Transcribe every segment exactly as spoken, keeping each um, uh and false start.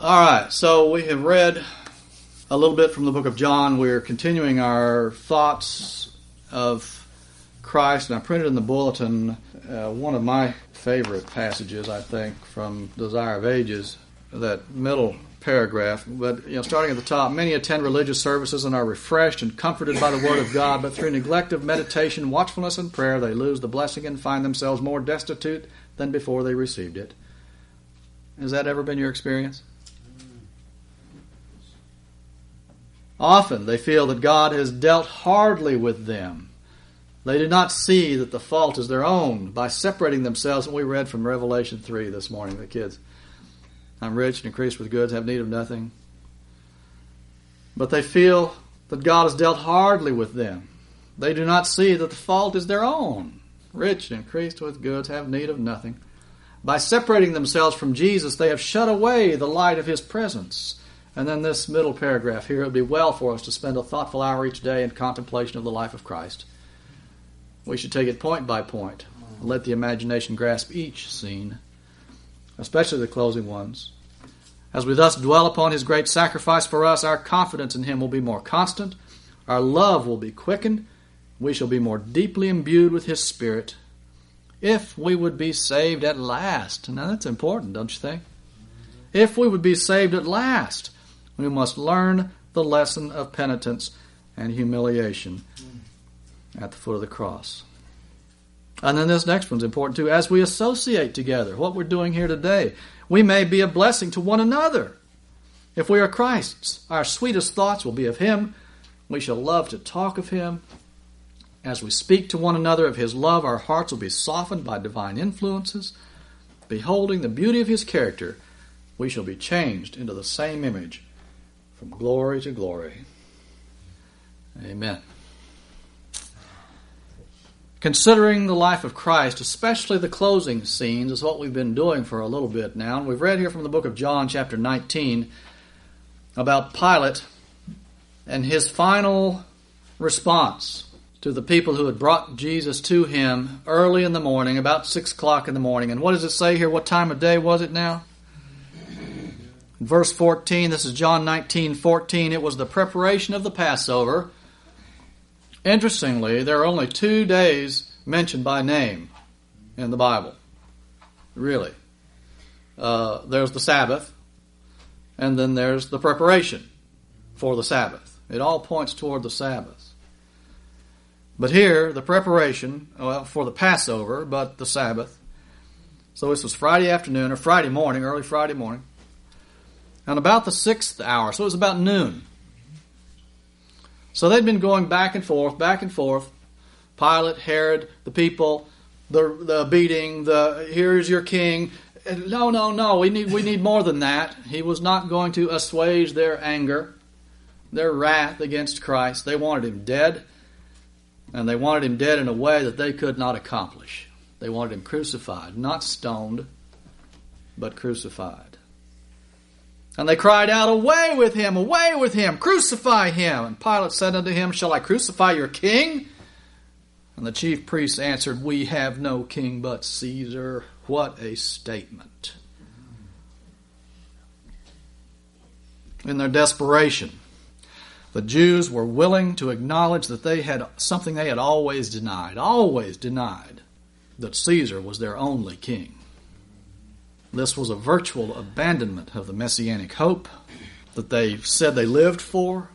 All right, so we have read a little bit from the book of John. We're continuing our thoughts of Christ, and I printed in the bulletin uh, one of my favorite passages, I think, from Desire of Ages, that middle paragraph. But, you know, starting at the top, many attend religious services and are refreshed and comforted by the Word of God, but through neglect of meditation, watchfulness, and prayer, they lose the blessing and find themselves more destitute than before they received it. Has that ever been your experience? Often they feel that God has dealt hardly with them. They do not see that the fault is their own by separating themselves. And we read from Revelation three this morning, the kids. I'm rich and increased with goods, have need of nothing. But they feel that God has dealt hardly with them. They do not see that the fault is their own. Rich and increased with goods, have need of nothing. By separating themselves from Jesus, they have shut away the light of His presence. And then this middle paragraph here, it would be well for us to spend a thoughtful hour each day in contemplation of the life of Christ. We should take it point by point and let the imagination grasp each scene, especially the closing ones. As we thus dwell upon His great sacrifice for us, our confidence in Him will be more constant, our love will be quickened, we shall be more deeply imbued with His Spirit, if we would be saved at last. Now that's important, don't you think? If we would be saved at last, we must learn the lesson of penitence and humiliation at the foot of the cross. And then this next one's important too. As we associate together, what we're doing here today, we may be a blessing to one another. If we are Christ's, our sweetest thoughts will be of Him. We shall love to talk of Him. As we speak to one another of His love, our hearts will be softened by divine influences. Beholding the beauty of His character, we shall be changed into the same image from glory to glory. Amen. Considering the life of Christ, especially the closing scenes, is what we've been doing for a little bit now. And we've read here from the book of John, chapter nineteen, about Pilate and his final response to the people who had brought Jesus to him early in the morning, about six o'clock in the morning. And what does it say here? What time of day was it now? In verse fourteen, this is John nineteen fourteen, it was the preparation of the Passover. Interestingly, there are only two days mentioned by name in the Bible. Really. Uh, there's the Sabbath, and then there's the preparation for the Sabbath. It all points toward the Sabbath. But here, the preparation, well, for the Passover, but the Sabbath. So this was Friday afternoon, or Friday morning, early Friday morning. And about the sixth hour, so it was about noon. So they'd been going back and forth, back and forth. Pilate, Herod, the people, the the beating, the here's your king. And no, no, no, we need we need more than that. He was not going to assuage their anger, their wrath against Christ. They wanted Him dead, and they wanted Him dead in a way that they could not accomplish. They wanted Him crucified, not stoned, but crucified. And they cried out, "Away with Him, away with Him, crucify Him." And Pilate said unto him, "Shall I crucify your king?" And the chief priests answered, "We have no king but Caesar." What a statement. In their desperation, the Jews were willing to acknowledge that they had something they had always denied, always denied, that Caesar was their only king. This was a virtual abandonment of the messianic hope that they said they lived for.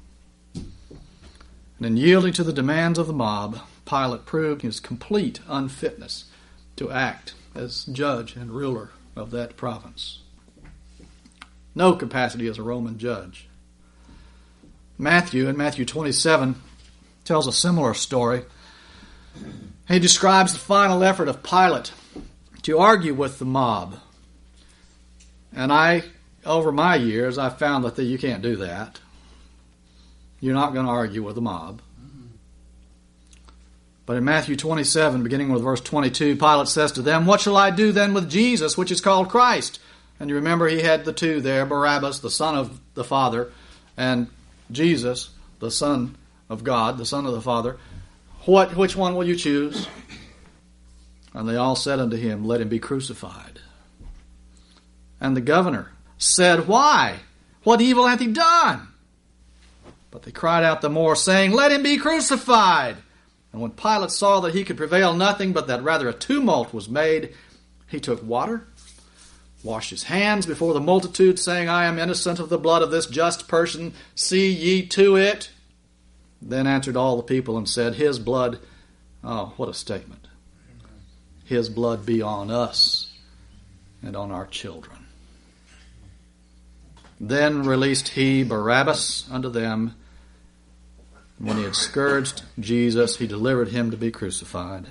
And in yielding to the demands of the mob, Pilate proved his complete unfitness to act as judge and ruler of that province. No capacity as a Roman judge. Matthew, in Matthew twenty-seven, tells a similar story. He describes the final effort of Pilate to argue with the mob. And I, over my years, I've found that the, you can't do that. You're not going to argue with the mob. But in Matthew twenty-seven, beginning with verse twenty-two, Pilate says to them, "What shall I do then with Jesus, which is called Christ?" And you remember he had the two there, Barabbas, the son of the Father, and Jesus, the Son of God, the Son of the Father. What, which one will you choose? And they all said unto him, "Let him be crucified." And the governor said, Why? What evil hath he done? But they cried out the more, saying, Let him be crucified. And when Pilate saw that he could prevail nothing, but that rather a tumult was made, he took water, washed his hands before the multitude, saying, I am innocent of the blood of this just person. See ye to it. Then answered all the people and said, His blood, oh, what a statement. His blood be on us and on our children. Then released he Barabbas unto them. When he had scourged Jesus, he delivered him to be crucified.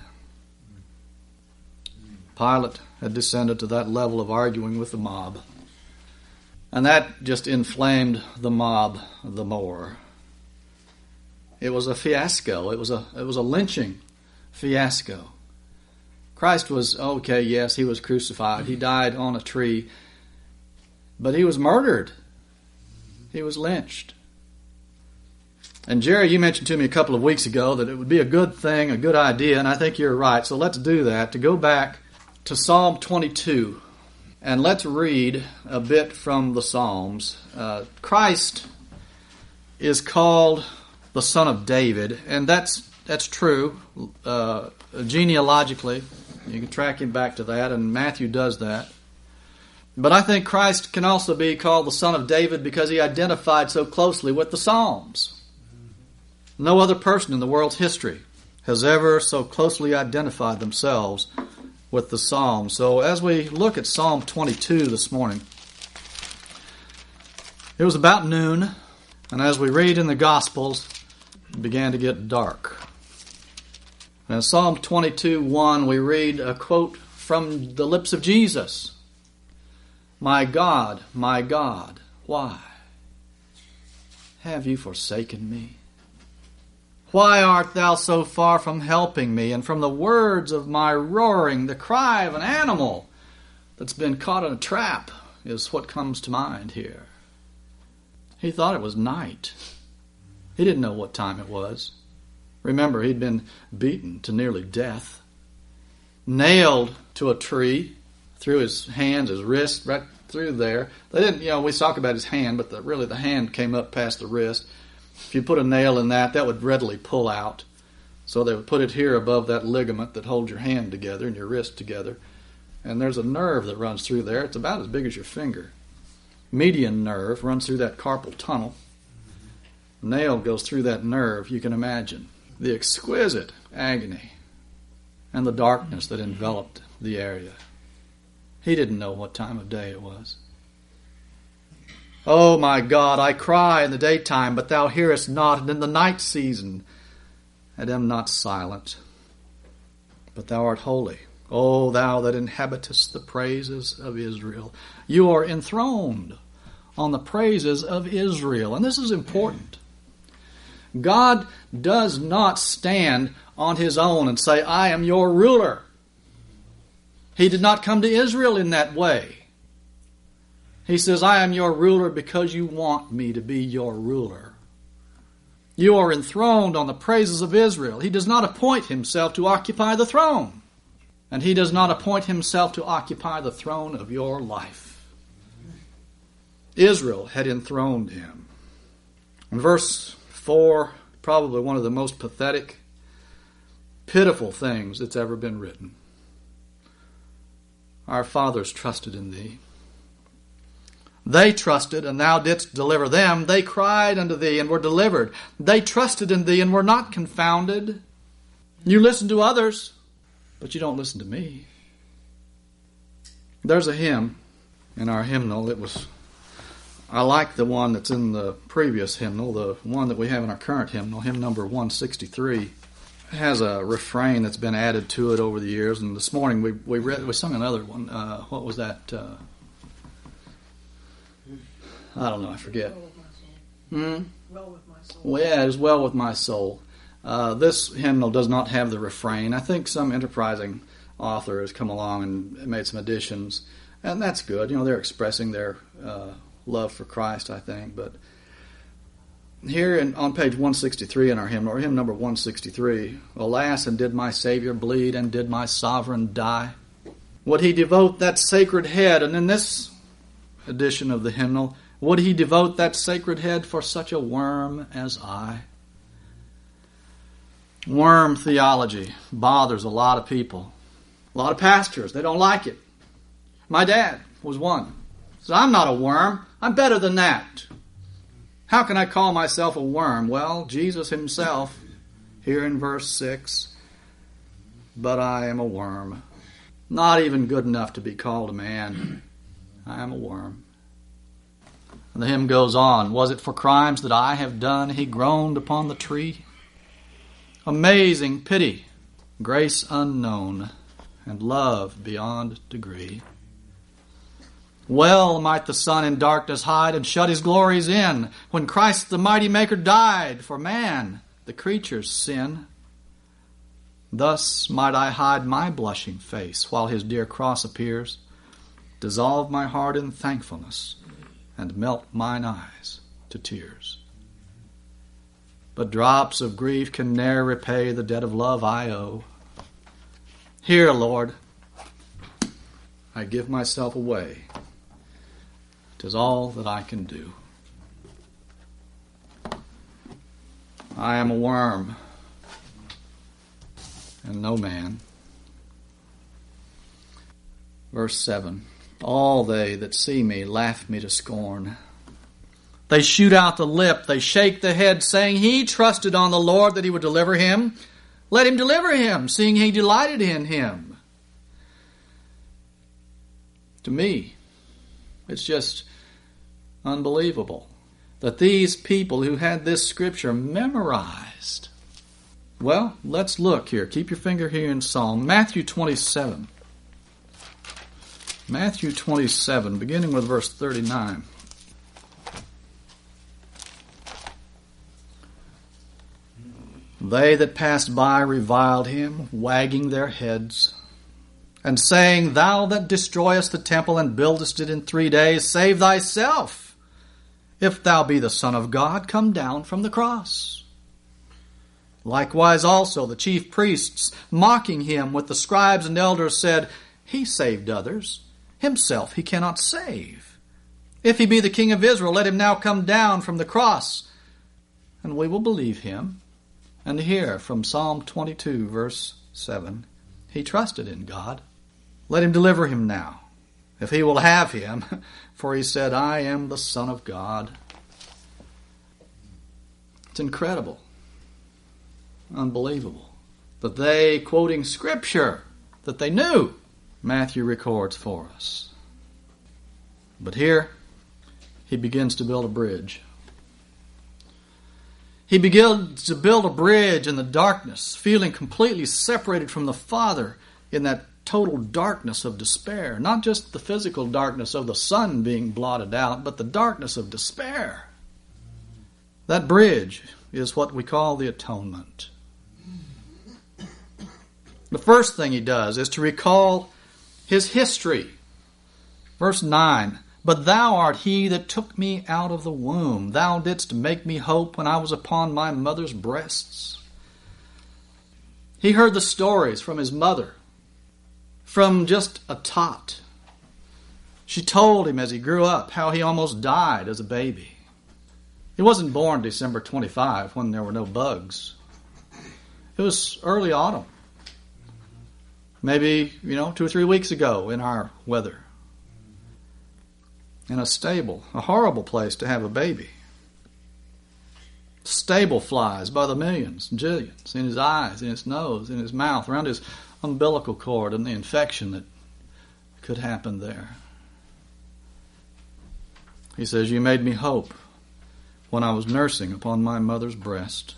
Pilate had descended to that level of arguing with the mob. And that just inflamed the mob the more. It was a fiasco. It was a it was a lynching fiasco. Christ was, okay, yes, he was crucified. He died on a tree. But he was murdered. He was lynched. And Jerry, you mentioned to me a couple of weeks ago that it would be a good thing, a good idea, and I think you're right. So let's do that, to go back to Psalm twenty-two. And let's read a bit from the Psalms. Uh, Christ is called the Son of David, and that's that's true. Uh, genealogically, you can track him back to that, and Matthew does that. But I think Christ can also be called the Son of David because he identified so closely with the Psalms. No other person in the world's history has ever so closely identified themselves with the Psalms. So as we look at Psalm twenty-two this morning, it was about noon, and as we read in the Gospels, it began to get dark. And in Psalm twenty-two, one, we read a quote from the lips of Jesus. My God, my God, why have you forsaken me? Why art thou so far from helping me, and from the words of my roaring, the cry of an animal that's been caught in a trap is what comes to mind here. He thought it was night. He didn't know what time it was. Remember, he'd been beaten to nearly death, nailed to a tree, through his hands, his wrist, right through there. They didn't, you know, we talk about his hand, but the, really the hand came up past the wrist. If you put a nail in that, that would readily pull out. So they would put it here above that ligament that holds your hand together and your wrist together. And there's a nerve that runs through there. It's about as big as your finger. Median nerve runs through that carpal tunnel. Nail goes through that nerve. You can imagine the exquisite agony and the darkness that enveloped the area. He didn't know what time of day it was. Oh my God, I cry in the daytime, but thou hearest not, and in the night season I am not silent. But thou art holy, O thou that inhabitest the praises of Israel. You are enthroned on the praises of Israel. And this is important. God does not stand on his own and say, I am your ruler. He did not come to Israel in that way. He says, I am your ruler because you want me to be your ruler. You are enthroned on the praises of Israel. He does not appoint himself to occupy the throne. And he does not appoint himself to occupy the throne of your life. Israel had enthroned him. In verse four, probably one of the most pathetic, pitiful things that's ever been written. Our fathers trusted in thee. They trusted, and thou didst deliver them. They cried unto thee, and were delivered. They trusted in thee, and were not confounded. You listen to others, but you don't listen to me. There's a hymn in our hymnal. It was, I like the one that's in the previous hymnal, the one that we have in our current hymnal, hymn number one sixty-three. It has a refrain that's been added to it over the years, and this morning we we read we sung another one. Uh, what was that? Uh, I don't know. I forget. Well with my soul. Hmm? Well with my soul. Well, yeah, it is well with my soul. Uh, this hymnal does not have the refrain. I think some enterprising author has come along and made some additions, and that's good. You know, they're expressing their uh, love for Christ, I think. But here in, on page one sixty-three in our hymn, or hymn number one sixty-three, alas, and did my Savior bleed, and did my sovereign die? Would he devote that sacred head? And in this edition of the hymnal, would he devote that sacred head for such a worm as I? Worm theology bothers a lot of people. A lot of pastors, they don't like it. My dad was one. He said, I'm not a worm. I'm better than that. How can I call myself a worm? Well, Jesus himself, here in verse six, but I am a worm. Not even good enough to be called a man. I am a worm. And the hymn goes on. Was it for crimes that I have done he groaned upon the tree? Amazing pity, grace unknown, and love beyond degree. Well might the sun in darkness hide and shut his glories in, when Christ the mighty Maker died for man, the creature's sin. Thus might I hide my blushing face while his dear cross appears, dissolve my heart in thankfulness, and melt mine eyes to tears. But drops of grief can ne'er repay the debt of love I owe. Here, Lord, I give myself away. 'Tis all that I can do. I am a worm, and no man. Verse seven. All they that see me laugh me to scorn. They shoot out the lip, they shake the head, saying, he trusted on the Lord that he would deliver him. Let him deliver him, seeing he delighted in him. To me, it's just unbelievable that these people who had this scripture memorized. Well, let's look here. Keep your finger here in Psalm. Matthew twenty-seven. Matthew twenty-seven, beginning with verse thirty-nine. They that passed by reviled him, wagging their heads, and saying, thou that destroyest the temple and buildest it in three days, save thyself. If thou be the Son of God, come down from the cross. Likewise also the chief priests, mocking him with the scribes and elders, said, he saved others, himself he cannot save. If he be the King of Israel, let him now come down from the cross, and we will believe him. And here from Psalm twenty-two, verse seven, he trusted in God. Let him deliver him now, if he will have him, for he said, I am the Son of God. It's incredible, unbelievable, that they, quoting Scripture that they knew, Matthew records for us. But here, he begins to build a bridge. He begins to build a bridge in the darkness, feeling completely separated from the Father in that total darkness of despair. Not just the physical darkness of the sun being blotted out, but the darkness of despair. That bridge is what we call the atonement. The first thing he does is to recall his history. Verse nine, but thou art he that took me out of the womb. Thou didst make me hope when I was upon my mother's breasts. He heard the stories from his mother, from just a tot. She told him as he grew up how he almost died as a baby. He wasn't born December twenty-fifth when there were no bugs. It was early autumn. Maybe, you know, two or three weeks ago in our weather. In a stable, a horrible place to have a baby. Stable flies by the millions, jillions, in his eyes, in his nose, in his mouth, around his umbilical cord, and the infection that could happen there. He says, you made me hope when I was nursing upon my mother's breast.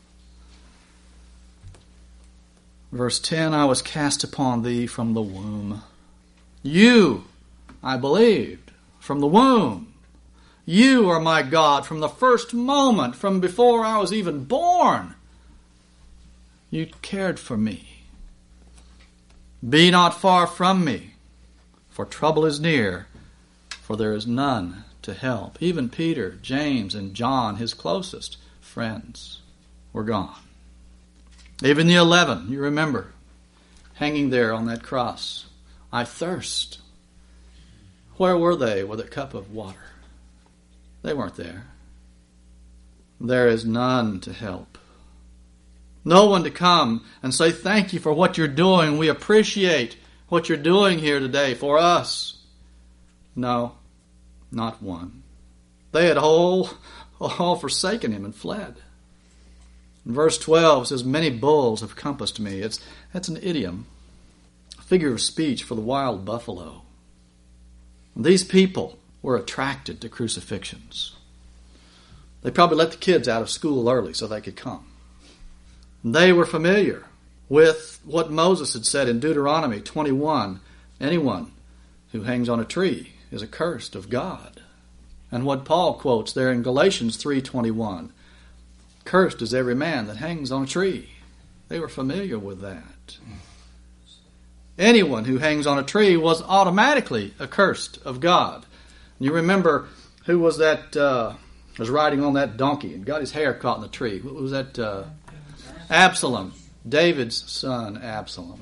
Verse ten, I was cast upon thee from the womb. You, I believed, from the womb. You are my God from the first moment, from before I was even born. You cared for me. Be not far from me, for trouble is near, for there is none to help. Even Peter, James, and John, his closest friends, were gone. Even the eleven, you remember, hanging there on that cross. I thirst. Where were they with a cup of water? They weren't there. There is none to help. No one to come and say, thank you for what you're doing. We appreciate what you're doing here today for us. No, not one. They had all, all forsaken him and fled. In verse twelve it says, many bulls have compassed me. It's, that's an idiom, a figure of speech for the wild buffalo. These people were attracted to crucifixions. They probably let the kids out of school early so they could come. They were familiar with what Moses had said in Deuteronomy twenty-one. Anyone who hangs on a tree is accursed of God. And what Paul quotes there in Galatians three twenty-one. Cursed is every man that hangs on a tree. They were familiar with that. Anyone who hangs on a tree was automatically accursed of God. You remember who was that uh, was riding on that donkey and got his hair caught in the tree? What was that? Uh, Absalom. David's son, Absalom.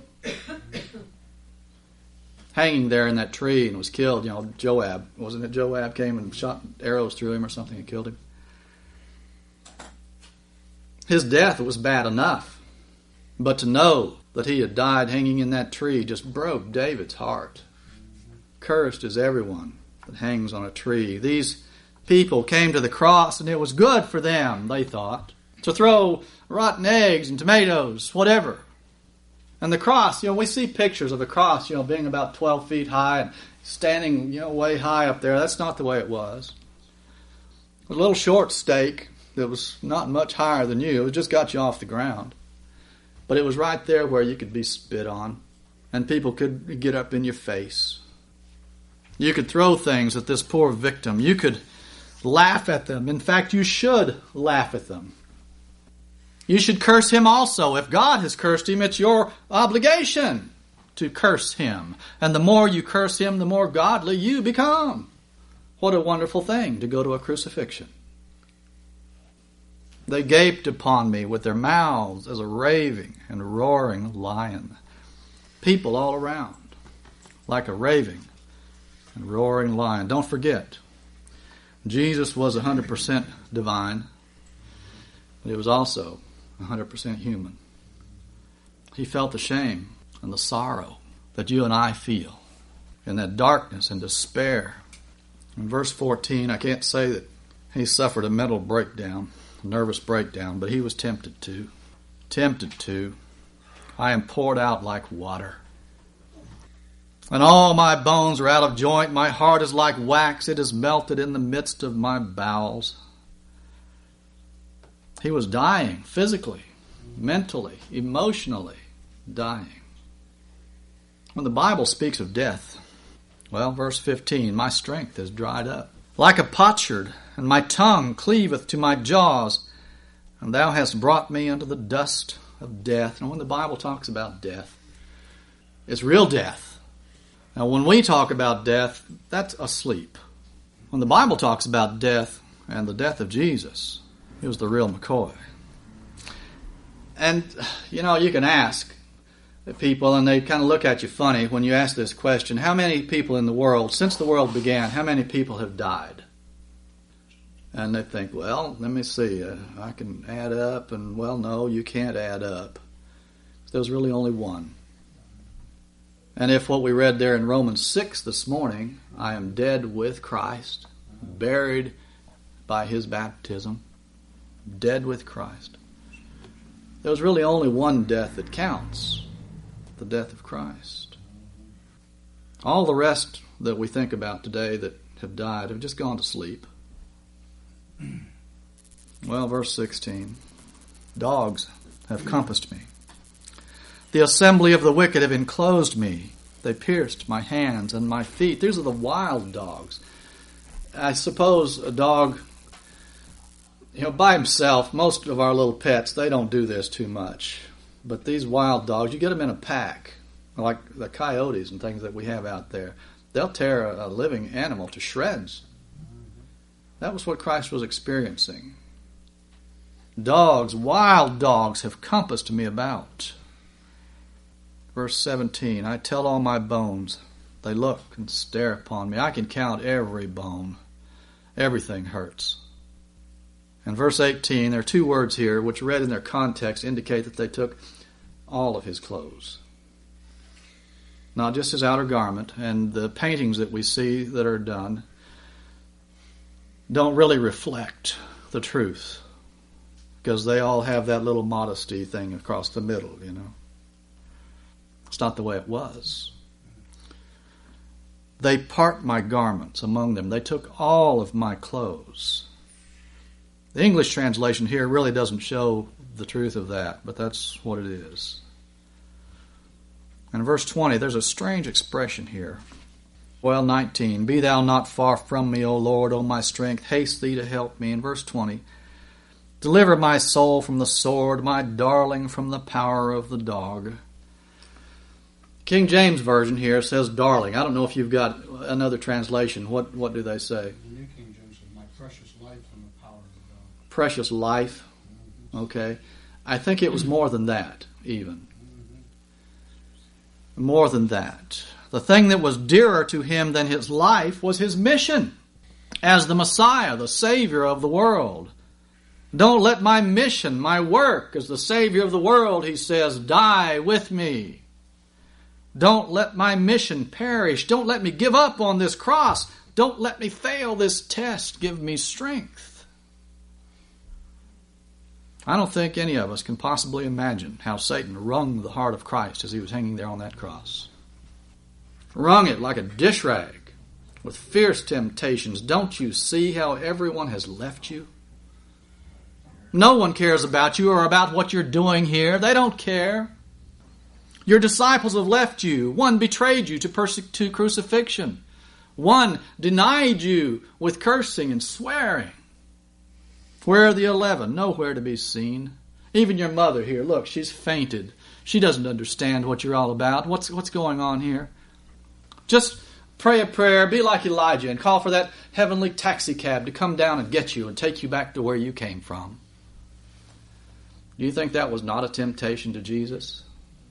Hanging there in that tree and was killed. You know, Joab. Wasn't it Joab came and shot arrows through him or something and killed him? His death was bad enough. But to know that he had died hanging in that tree just broke David's heart. Cursed is everyone that hangs on a tree. These people came to the cross and it was good for them, they thought, to throw rotten eggs and tomatoes, whatever. And the cross, you know, we see pictures of the cross, you know, being about twelve feet high and standing, you know, way high up there. That's not the way it was. A little short stake that was not much higher than you. It just got you off the ground. But it was right there where you could be spit on and people could get up in your face. You could throw things at this poor victim. You could laugh at them. In fact, you should laugh at them. You should curse him also. If God has cursed him, it's your obligation to curse him. And the more you curse him, the more godly you become. What a wonderful thing to go to a crucifixion. They gaped upon me with their mouths as a raving and roaring lion. People all around, like a raving and roaring lion. Don't forget, Jesus was one hundred percent divine, but he was also one hundred percent human. He felt the shame and the sorrow that you and I feel in that darkness and despair. In verse fourteen, I can't say that he suffered a mental breakdown, a nervous breakdown, but he was tempted to. Tempted to. I am poured out like water. And all my bones are out of joint. My heart is like wax. It is melted in the midst of my bowels. He was dying physically, mentally, emotionally dying. When the Bible speaks of death, well, verse fifteen, my strength is dried up. Like a potsherd, and my tongue cleaveth to my jaws, and thou hast brought me unto the dust of death. And when the Bible talks about death, it's real death. Now, when we talk about death, that's asleep. When the Bible talks about death and the death of Jesus, it was the real McCoy. And, you know, you can ask people, and they kind of look at you funny when you ask this question, how many people in the world, since the world began, how many people have died? And they think, well, let me see, uh, I can add up, and, well, no, you can't add up. There's really only one. And if what we read there in Romans six this morning, I am dead with Christ, buried by his baptism, dead with Christ. There's really only one death that counts, the death of Christ. All the rest that we think about today that have died have just gone to sleep. Well, verse sixteen, dogs have compassed me. The assembly of the wicked have enclosed me. They pierced my hands and my feet. These are the wild dogs. I suppose a dog, you know, by himself, most of our little pets, they don't do this too much. But these wild dogs, you get them in a pack, like the coyotes and things that we have out there. They'll tear a, a living animal to shreds. That was what Christ was experiencing. Dogs, wild dogs, have compassed me about. Verse seventeen, I tell all my bones They look and stare upon me. I can count every bone. Everything hurts. In verse eighteen, there are two words here which read in their context indicate that they took all of his clothes. Not just his outer garment. And the paintings that we see that are done don't really reflect the truth, because they all have that little modesty thing across the middle, you know. It's not the way it was. They part my garments among them. They took all of my clothes. The English translation here really doesn't show the truth of that, but that's what it is. And in verse twenty, there's a strange expression here. Well, nineteen, be thou not far from me, O Lord, O my strength, haste thee to help me. In verse twenty, deliver my soul from the sword, my darling from the power of the dog. King James Version here says darling. I don't know if you've got another translation. What what do they say? The New King James says, my precious life from the power of the dog. Precious life? Okay. I think it was more than that, even. More than that. The thing that was dearer to him than his life was his mission as the Messiah, the Savior of the world. Don't let my mission, my work as the Savior of the world, he says, die with me. Don't let my mission perish. Don't let me give up on this cross. Don't let me fail this test. Give me strength. I don't think any of us can possibly imagine how Satan wrung the heart of Christ as he was hanging there on that cross. Wrung it like a dish rag with fierce temptations. Don't you see how everyone has left you? No one cares about you or about what you're doing here. They don't care. Your disciples have left you. One betrayed you to, perse- to crucifixion. One denied you with cursing and swearing. Where are the eleven? Nowhere to be seen. Even your mother here, look, she's fainted. She doesn't understand what you're all about. What's, what's going on here? Just pray a prayer, be like Elijah, and call for that heavenly taxi cab to come down and get you and take you back to where you came from. Do you think that was not a temptation to Jesus?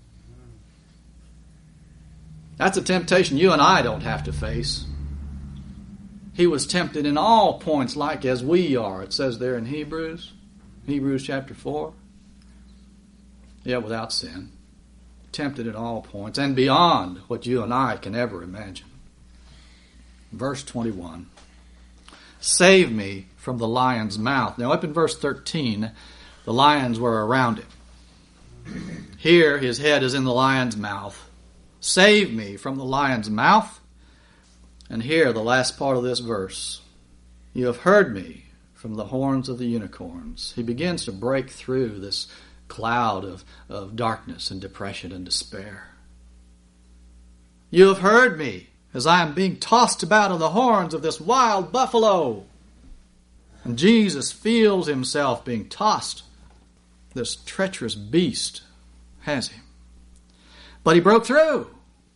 That's a temptation you and I don't have to face. He was tempted in all points like as we are. It says there in Hebrews, Hebrews chapter four. Yeah, without sin. Tempted at all points and beyond what you and I can ever imagine. Verse twenty-one. Save me from the lion's mouth. Now up in verse thirteen, the lions were around him. Here his head is in the lion's mouth. Save me from the lion's mouth. And here, the last part of this verse. You have heard me from the horns of the unicorns. He begins to break through this cloud of, of darkness and depression and despair. You have heard me as I am being tossed about on the horns of this wild buffalo. And Jesus feels himself being tossed. This treacherous beast has him. But he broke through.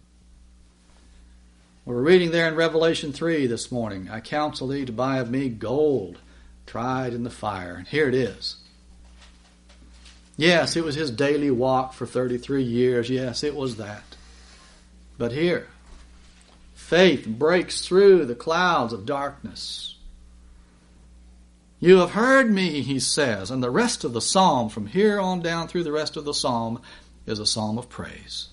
We're reading there in Revelation three this morning. I counsel thee to buy of me gold tried in the fire. And here it is. Yes, it was his daily walk for thirty-three years. Yes, it was that. But here, faith breaks through the clouds of darkness. You have heard me, he says. And the rest of the psalm, from here on down through the rest of the psalm, is a psalm of praise.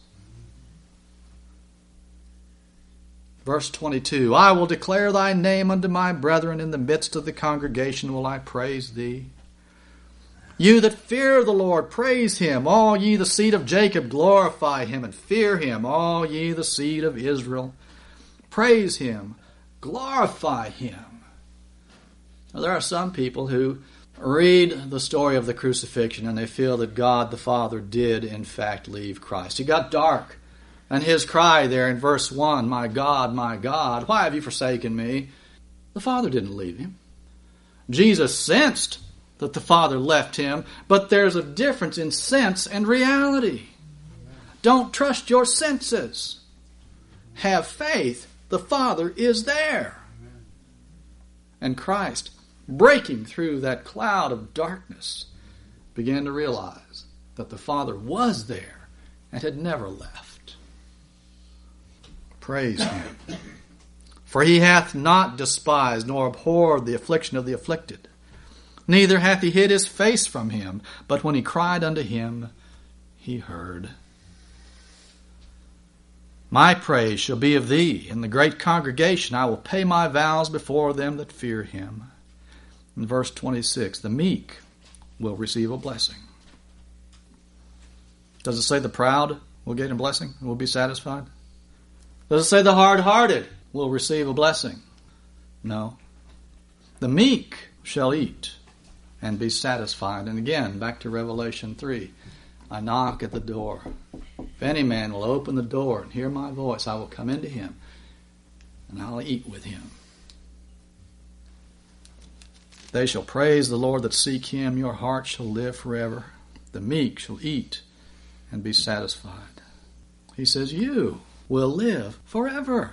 Verse twenty-two, I will declare thy name unto my brethren. In the midst of the congregation will I praise thee. You that fear the Lord, praise him. All ye the seed of Jacob, glorify him and fear him. All ye the seed of Israel, praise him, glorify him. Now, there are some people who read the story of the crucifixion and they feel that God the Father did in fact leave Christ. He got dark. And his cry there in verse one, my God, my God, why have you forsaken me? The Father didn't leave him. Jesus sensed that the Father left him, but there's a difference in sense and reality. Don't trust your senses. Have faith. The Father is there. And Christ, breaking through that cloud of darkness, began to realize that the Father was there and had never left. Praise him. For he hath not despised nor abhorred the affliction of the afflicted. Neither hath he hid his face from him, but when he cried unto him, he heard. My praise shall be of thee. In the great congregation I will pay my vows before them that fear him. In verse twenty-six, the meek will receive a blessing. Does it say the proud will get a blessing and will be satisfied? Does it say the hard-hearted will receive a blessing? No. The meek shall eat and be satisfied. And again, back to Revelation three. I knock at the door. If any man will open the door and hear my voice, I will come into him and I'll eat with him. They shall praise the Lord that seek him. Your heart shall live forever. The meek shall eat and be satisfied. He says, you will live forever.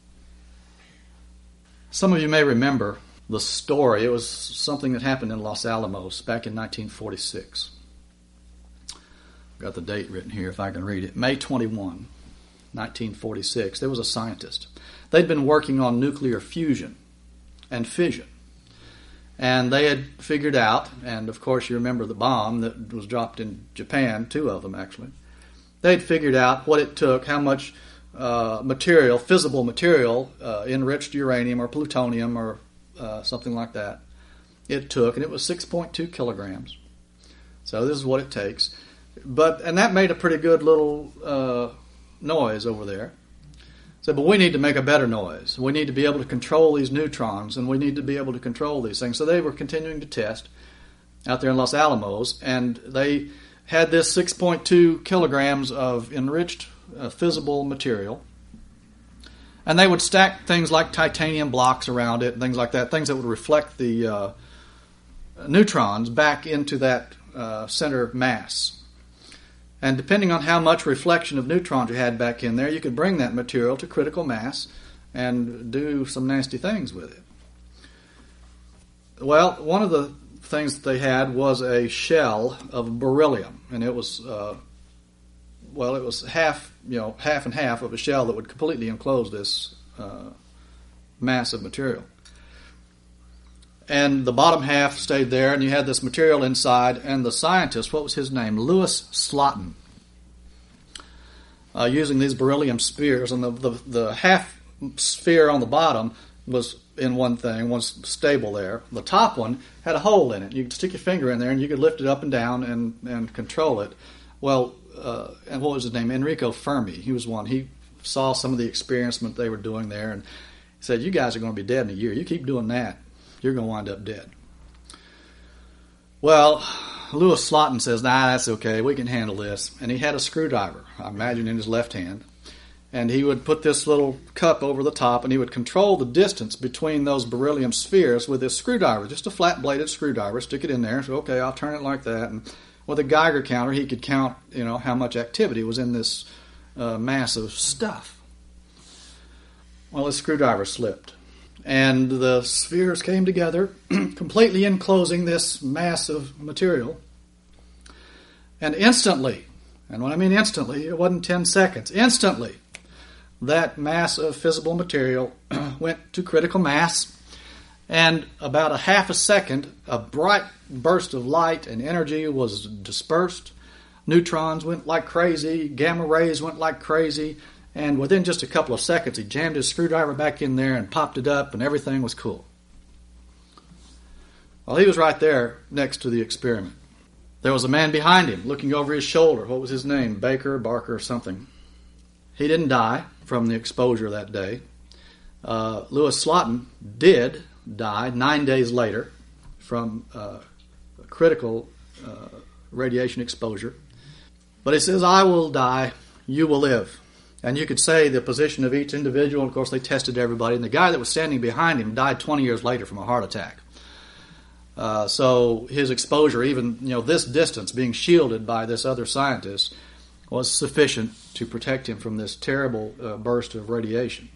Some of you may remember the story. It was something that happened in Los Alamos back in nineteen forty-six. I've got the date written here if I can read it. May twenty-first, nineteen forty-six. There was a scientist. They'd been working on nuclear fusion and fission. And they had figured out, and of course you remember the bomb that was dropped in Japan, two of them actually. They'd figured out what it took, how much uh, material, fissile material, uh, enriched uranium or plutonium or uh, something like that, it took, and it was six point two kilograms. So this is what it takes. But and that made a pretty good little uh, noise over there. So, but we need to make a better noise. We need to be able to control these neutrons, and we need to be able to control these things. So they were continuing to test out there in Los Alamos, and they had this six point two kilograms of enriched uh, fissile material, and they would stack things like titanium blocks around it, and things like that, things that would reflect the uh, neutrons back into that uh, center mass. And depending on how much reflection of neutrons you had back in there, you could bring that material to critical mass and do some nasty things with it. Well, one of the things that they had was a shell of beryllium, and it was, uh, well, it was half, you know, half and half of a shell that would completely enclose this uh, mass of material. And the bottom half stayed there, and you had this material inside, and the scientist, what was his name? Louis Slotin, uh, using these beryllium spheres, and the, the, the half sphere on the bottom was in one thing, was stable there. The top one had a hole in it. You could stick your finger in there, and you could lift it up and down and, and control it. Well, uh, and what was his name? Enrico Fermi. He was one. He saw some of the experiment they were doing there, and he said, you guys are going to be dead in a year. You keep doing that, you're going to wind up dead. Well, Louis Slotin says, nah, that's okay. We can handle this. And he had a screwdriver, I imagine, in his left hand. And he would put this little cup over the top, and he would control the distance between those beryllium spheres with this screwdriver, just a flat-bladed screwdriver, stick it in there, and say, okay, I'll turn it like that. And with a Geiger counter, he could count, you know, how much activity was in this uh, mass of stuff. Well, his screwdriver slipped. And the spheres came together, completely enclosing this mass of material. And instantly, and when I mean instantly, it wasn't ten seconds, instantly, that mass of fissile material went to critical mass. And about a half a second, a bright burst of light and energy was dispersed. Neutrons went like crazy, gamma rays went like crazy. And within just a couple of seconds, he jammed his screwdriver back in there and popped it up, and everything was cool. Well, he was right there next to the experiment. There was a man behind him looking over his shoulder. What was his name? Baker, Barker, or something. He didn't die from the exposure that day. Uh, Louis Slotin did die nine days later from uh, critical uh, radiation exposure. But he says, I will die, you will live. And you could say the position of each individual. Of course, they tested everybody. And the guy that was standing behind him died twenty years later from a heart attack. Uh, so his exposure, even you know this distance, being shielded by this other scientist, was sufficient to protect him from this terrible uh, burst of radiation.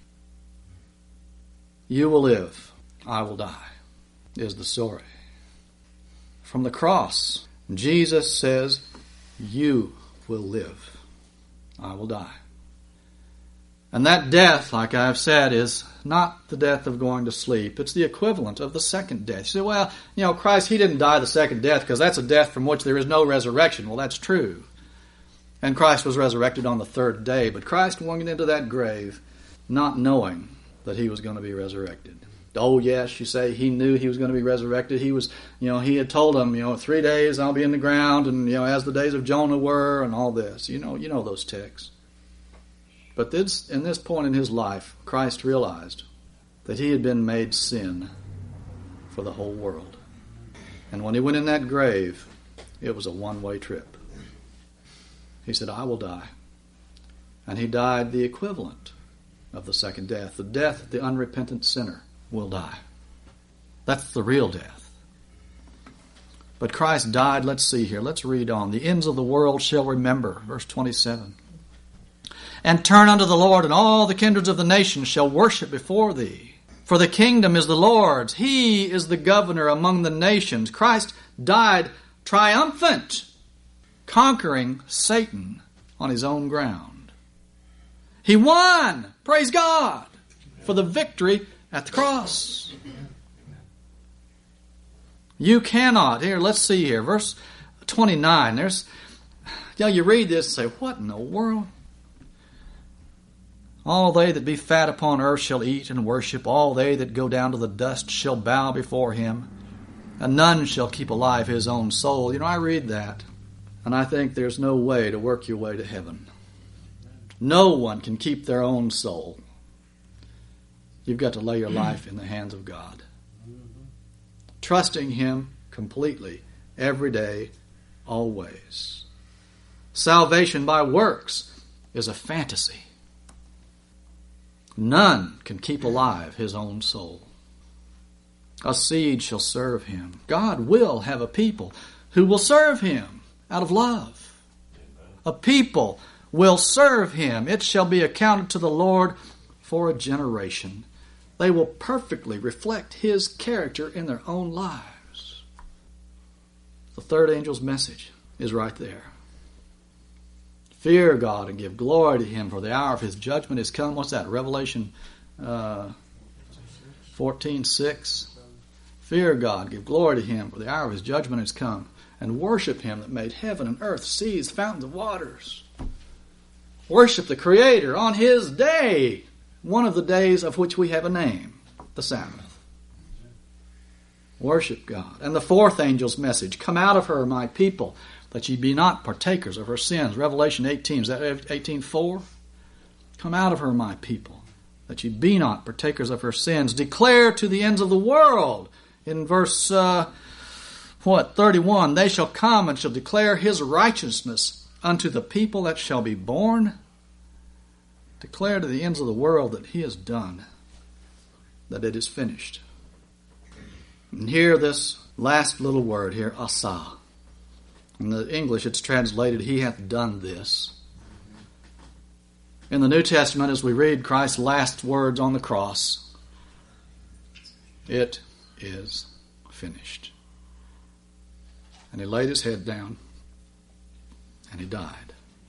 You will live, I will die, is the story. From the cross, Jesus says, you will live, I will die. And that death, like I've said, is not the death of going to sleep. It's the equivalent of the second death. You say, well, you know, Christ, he didn't die the second death because that's a death from which there is no resurrection. Well, that's true. And Christ was resurrected on the third day. But Christ went into that grave not knowing that he was going to be resurrected. Oh, yes, you say he knew he was going to be resurrected. He was, you know, he had told them, you know, three days I'll be in the ground, and, you know, as the days of Jonah were, and all this. You know, you know those texts. But this, in this point in his life, Christ realized that he had been made sin for the whole world. And when he went in that grave, it was a one-way trip. He said, I will die. And he died the equivalent of the second death. The death the unrepentant sinner will die. That's the real death. But Christ died, let's see here, let's read on. The ends of the world shall remember, verse twenty-seven. And turn unto the Lord, and all the kindreds of the nations shall worship before thee. For the kingdom is the Lord's. He is the governor among the nations. Christ died triumphant, conquering Satan on his own ground. He won, praise God, for the victory at the cross. You cannot. Here, let's see here. Verse twenty-nine. There's, you know, you read this and say, what in the world? All they that be fat upon earth shall eat and worship. All they that go down to the dust shall bow before him. And none shall keep alive his own soul. You know, I read that, and I think there's no way to work your way to heaven. No one can keep their own soul. You've got to lay your life in the hands of God. Trusting him completely, every day, always. Salvation by works is a fantasy. None can keep alive his own soul. A seed shall serve him. God will have a people who will serve him out of love. A people will serve him. It shall be accounted to the Lord for a generation. They will perfectly reflect his character in their own lives. The third angel's message is right there. Fear God and give glory to him, for the hour of his judgment is come. What's that? Revelation uh, fourteen six. Fear God, give glory to him, for the hour of his judgment is come. And worship him that made heaven and earth, seas, fountains of waters. Worship the Creator on his day, one of the days of which we have a name, the Sabbath. Worship God. And the fourth angel's message, come out of her, my people, that ye be not partakers of her sins. Revelation eighteen, is that eighteen four? Come out of her, my people, that ye be not partakers of her sins. Declare to the ends of the world. In verse, uh, what, thirty-one, they shall come and shall declare his righteousness unto the people that shall be born. Declare to the ends of the world that he has done, that it is finished. And here this last little word here, asa. In the English it's translated, he hath done this. In the New Testament, as we read Christ's last words on the cross, it is finished. And he laid his head down, and he died.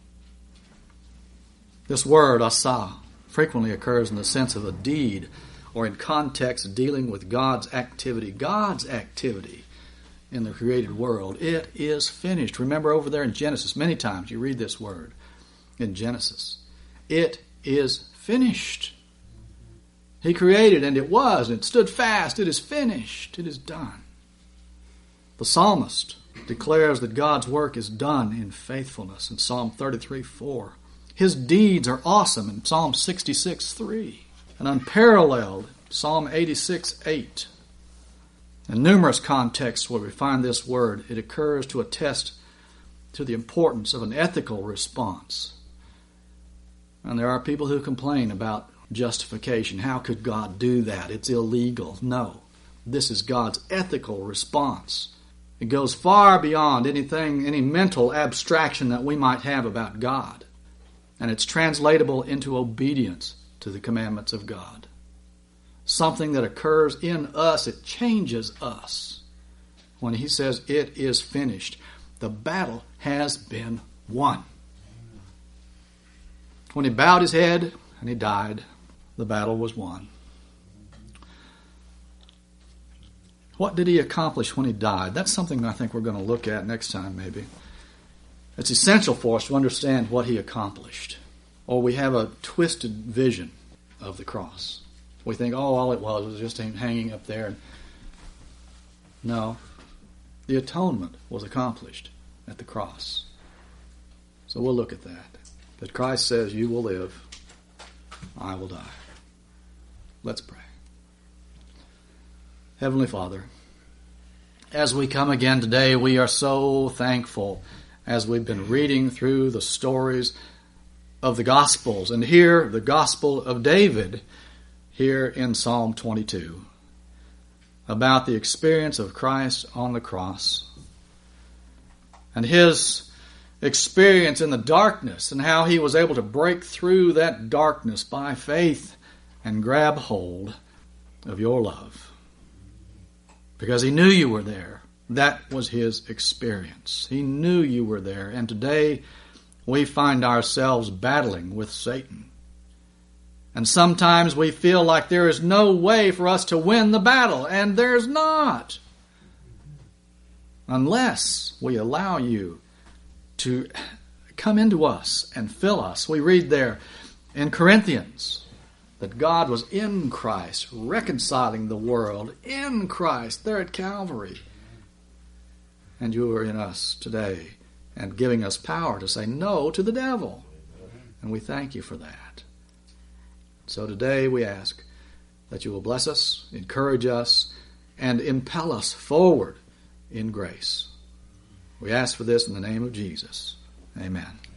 This word, asa, frequently occurs in the sense of a deed or in context dealing with God's activity. God's activity in the created world. It is finished. Remember over there in Genesis, many times you read this word in Genesis. It is finished. He created and it was, and it stood fast. It is finished. It is done. The psalmist declares that God's work is done in faithfulness in Psalm thirty-three four. His deeds are awesome in Psalm sixty-six three. And unparalleled, Psalm eighty-six eight. In numerous contexts where we find this word, it occurs to attest to the importance of an ethical response. And there are people who complain about justification. How could God do that? It's illegal. No. This is God's ethical response. It goes far beyond anything, any mental abstraction that we might have about God. And it's translatable into obedience to the commandments of God. Something that occurs in us, it changes us. When he says it is finished, the battle has been won. When he bowed his head and he died. The battle was won. What did he accomplish when he died? That's something I think we're going to look at next time, maybe. It's essential for us to understand what he accomplished. Or we have a twisted vision of the cross. We think, oh, all it was was just him hanging up there. No. The atonement was accomplished at the cross. So we'll look at that. That Christ says, you will live, I will die. Let's pray. Heavenly Father, as we come again today, we are so thankful as we've been reading through the stories of the Gospels, and here the Gospel of David here in Psalm twenty-two, about the experience of Christ on the cross and his experience in the darkness and how he was able to break through that darkness by faith and grab hold of your love. Because he knew you were there. That was his experience. He knew you were there. And today we find ourselves battling with Satan. And sometimes we feel like there is no way for us to win the battle. And there's not. Unless we allow you to come into us and fill us. We read there in Corinthians that God was in Christ, reconciling the world in Christ there at Calvary. And you are in us today and giving us power to say no to the devil. And we thank you for that. So today we ask that you will bless us, encourage us, and impel us forward in grace. We ask for this in the name of Jesus. Amen.